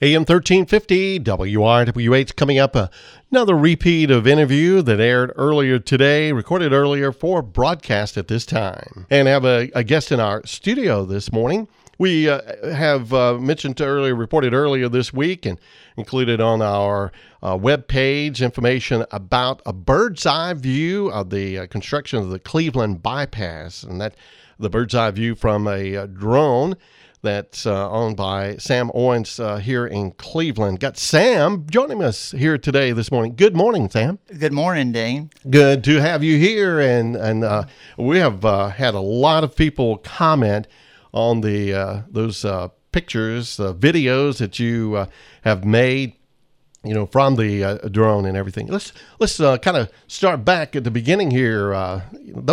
AM 1350 WRWH coming up, another repeat of interview that aired earlier today, recorded earlier for broadcast at this time. And have a guest in our studio this morning. We have reported earlier this week and included on our web page information about a bird's eye view of the construction of the Cleveland Bypass, and that the bird's eye view from a drone that's owned by Sam Owens here in Cleveland. Got Sam joining us here today this morning. Good morning, Sam. Good morning, Dean. Good to have you here, and we have had a lot of people comment on those pictures, videos that you have made, from the drone and everything. Let's kind of start back at the beginning here. I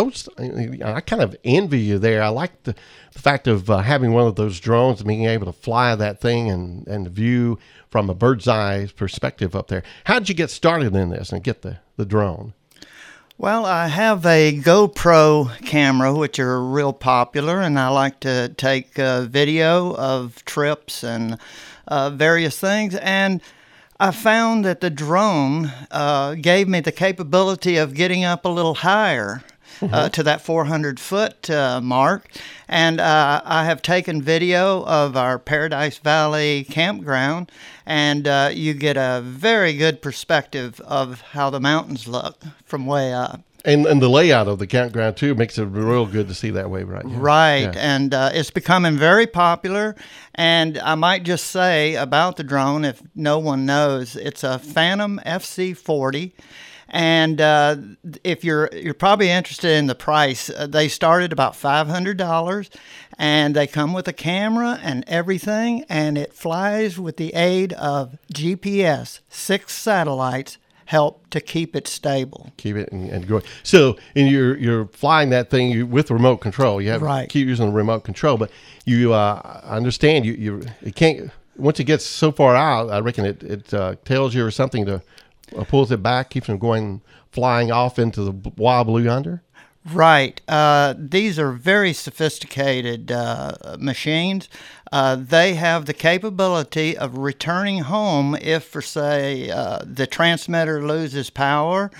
kind of envy you there. I like the fact of having one of those drones and being able to fly that thing and view from a bird's eye perspective up there. How did you get started in this and get the drone? Well, I have a GoPro camera, which are real popular, and I like to take video of trips and various things. And I found that the drone gave me the capability of getting up a little higher to that 400-foot mark. And I have taken video of our Paradise Valley campground, and you get a very good perspective of how the mountains look from way up. And the layout of the campground, too, makes it real good to see that way right now. Right, yeah. And it's becoming very popular. And I might just say about the drone, if no one knows, it's a Phantom FC40. And if you're probably interested in the price, they start at about $500, and they come with a camera and everything, and it flies with the aid of GPS. 6 satellites help to keep it stable. Keep it and going. So, and you're flying that thing with remote control. You have right. Keep using the remote control, but you I understand it can't. Once it gets so far out, I reckon it tells you or something to pulls it back, keeps them going flying off into the wild blue yonder. Right. These are very sophisticated machines. They have the capability of returning home if, for say, the transmitter loses power,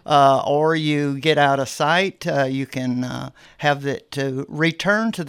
or you get out of sight. You can have it to return to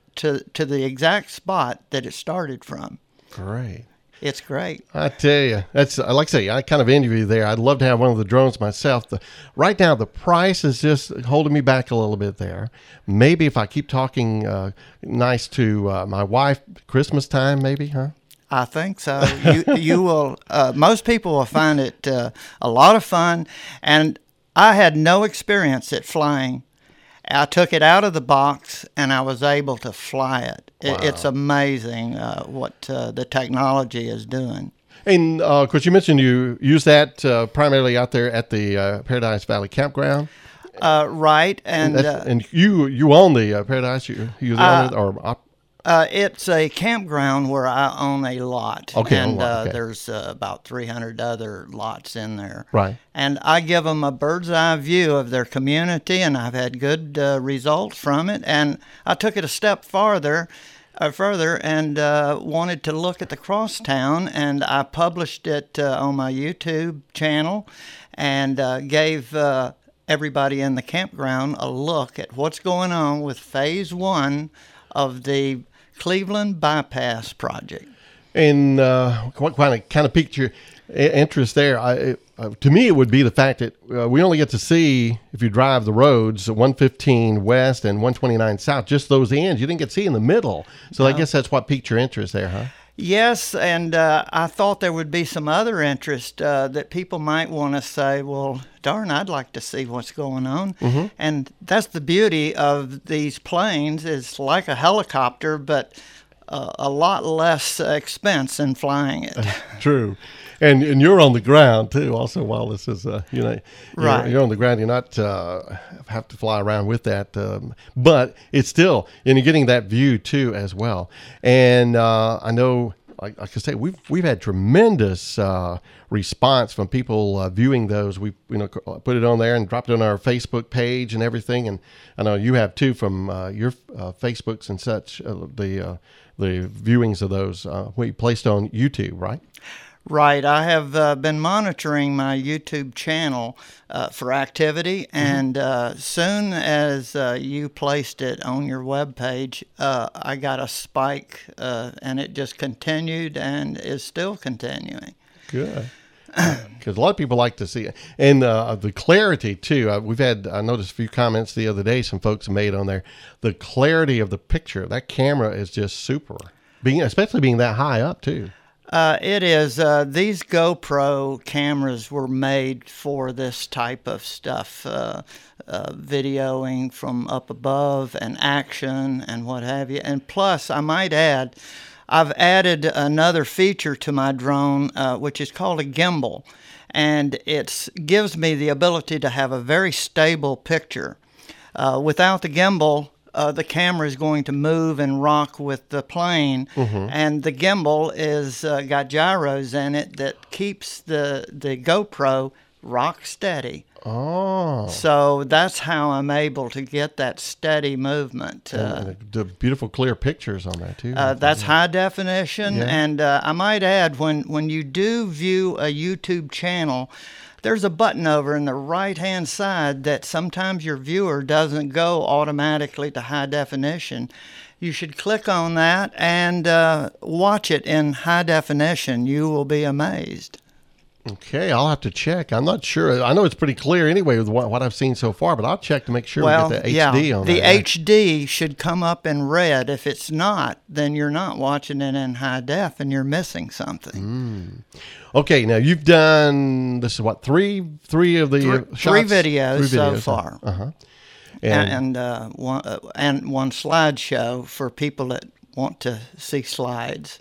the exact spot that it started from. Great. It's great. I tell you, that's like I say, I kind of envy you there. I'd love to have one of the drones myself. Right now, the price is just holding me back a little bit there. Maybe if I keep talking nice to my wife, Christmas time, maybe, huh? I think so. You will. Most people will find it a lot of fun, and I had no experience at flying. I took it out of the box, and I was able to fly it. Wow. It's amazing what the technology is doing. And, of course, you mentioned you use that primarily out there at the Paradise Valley Campground. Right. And you own the Paradise? You the owner or it's a campground where I own a lot. Okay. And okay. There's about 300 other lots in there. Right. And I give them a bird's eye view of their community, and I've had good results from it. And I took it a step further and wanted to look at the crosstown, and I published it on my YouTube channel and gave everybody in the campground a look at what's going on with Phase 1 of the Cleveland Bypass project. And what kind of piqued your interest there? To me, it would be the fact that we only get to see, if you drive the roads, 115 west and 129 south, just those ends. You didn't get to see in the middle. So I guess that's what piqued your interest there, huh? Yes, and I thought there would be some other interest that people might want to say, well, darn, I'd like to see what's going on. Mm-hmm. And that's the beauty of these planes. It's like a helicopter, but a lot less expense in flying it. True. And you're on the ground, too, also, while this is, right. You're on the ground. You're not have to fly around with that. But it's still, and you're getting that view, too, as well. And I know like I say, we've had tremendous response from people viewing those. We put it on there and dropped it on our Facebook page and everything. And I know you have too from your Facebooks and such. The viewings of those we placed on YouTube, right? Right. I have been monitoring my YouTube channel for activity, and soon as you placed it on your webpage, I got a spike, and it just continued and is still continuing. Good. Because a lot of people like to see it. And the clarity, too. I noticed a few comments the other day some folks made on there. The clarity of the picture, that camera is just super, especially being that high up, too. It is. These GoPro cameras were made for this type of stuff, videoing from up above and action and what have you. And plus, I might add, I've added another feature to my drone, which is called a gimbal. And it gives me the ability to have a very stable picture. Without the gimbal, the camera is going to move and rock with the plane, and the gimbal is got gyros in it that keeps the GoPro rock steady. Oh. So that's how I'm able to get that steady movement. And the beautiful clear pictures on that, too. That's high definition, Yeah. and I might add, when you do view a YouTube channel, there's a button over in the right-hand side that sometimes your viewer doesn't go automatically to high definition. You should click on that and watch it in high definition. You will be amazed. Okay, I'll have to check. I'm not sure. I know it's pretty clear anyway with what I've seen so far, but I'll check to make sure we get the HD on the that. HD should come up in red. If it's not, then you're not watching it in high def and you're missing something. Okay, now you've done, this is what, three of the shots? Three videos so huh? far. Uh-huh. And one slideshow for people that want to see slides.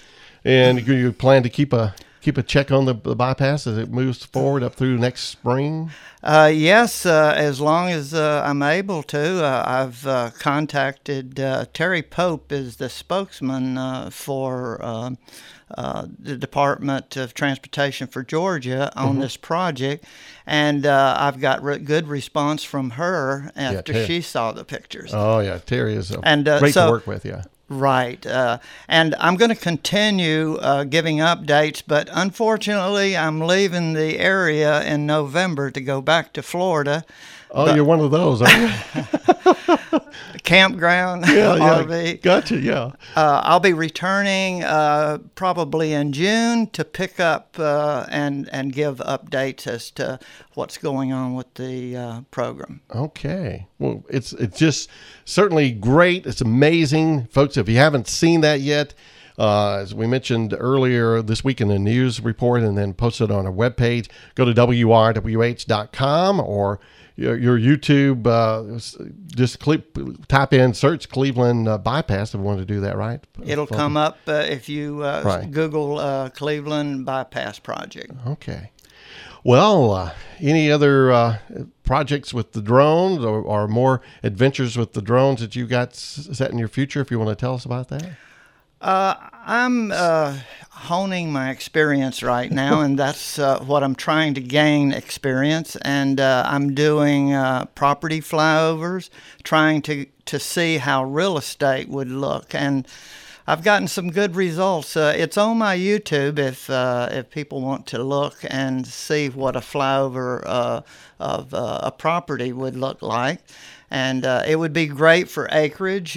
And you plan to keep a check on the bypass as it moves forward up through next spring? Yes, as long as I'm able to. I've contacted Terry Pope is the spokesman for the Department of Transportation for Georgia on this project, and I've got good response from her after she saw the pictures. Oh, yeah. Terry is great to work with, yeah. Right. And I'm going to continue giving updates, but unfortunately, I'm leaving the area in November to go back to Florida. Oh, you're one of those, aren't you? Campground, Yeah, RV. Gotcha, yeah. I'll be returning probably in June to pick up and give updates as to what's going on with the program. Okay. Well, it's just certainly great. It's amazing. Folks, if you haven't seen that yet, as we mentioned earlier this week in the news report and then posted on our webpage, go to WRWH.com or your YouTube, just type in, search Cleveland Bypass if you want to do that, right? It'll come up if you Google Cleveland Bypass Project. Okay. Well, any other projects with the drones or more adventures with the drones that you got set in your future, if you want to tell us about that? I'm honing my experience right now, and that's what I'm trying to gain experience. And I'm doing property flyovers, trying to see how real estate would look. And I've gotten some good results. It's on my YouTube if people want to look and see what a flyover of a property would look like. And it would be great for acreage.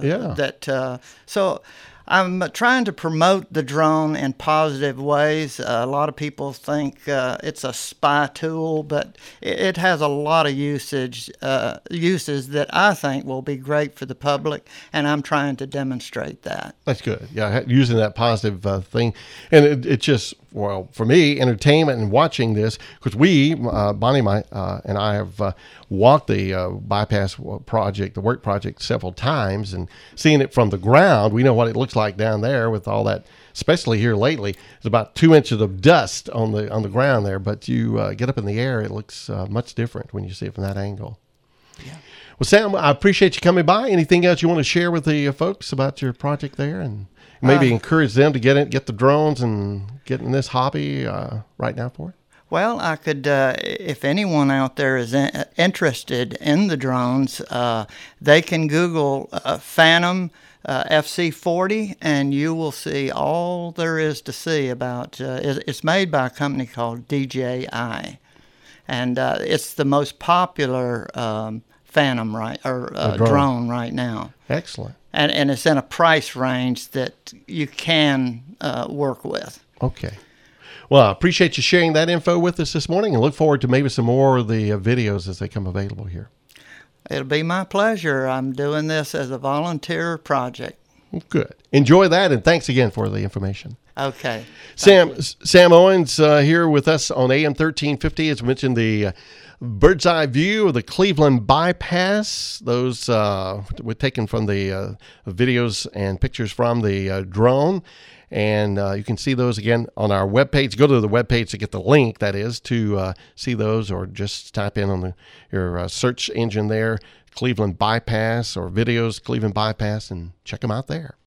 So I'm trying to promote the drone in positive ways. A lot of people think it's a spy tool, but it has a lot of uses that I think will be great for the public, and I'm trying to demonstrate that. That's good. Yeah, using that positive thing. And it just, well, for me, entertainment and watching this, because we, Bonnie and I have walked the bypass project, the work project, several times, and seeing it from the ground, we know what it looks like down there with all that, especially here lately. It's about 2 inches of dust on the ground there, but you get up in the air, it looks much different when you see it from that angle. Yeah. Well, Sam, I appreciate you coming by. Anything else you want to share with the folks about your project there and maybe encourage them to get the drones and get in this hobby right now for it? Well, I could, if anyone out there is interested in the drones, they can Google Phantom FC40, and you will see all there is to see about. It's made by a company called DJI, and it's the most popular Phantom drone right now. Excellent. And it's in a price range that you can work with. Okay. Well, I appreciate you sharing that info with us this morning, and look forward to maybe some more of the videos as they come available here. It'll be my pleasure. I'm doing this as a volunteer project. Good. Enjoy that, and thanks again for the information. Okay. Sam Owens here with us on AM 1350. As mentioned, the bird's eye view of the Cleveland bypass. Those were taken from the videos and pictures from the drone. And you can see those again on our webpage. Go to the webpage to get the link, that is, to see those, or just type in on your search engine there, Cleveland Bypass, or videos Cleveland Bypass, and check them out there.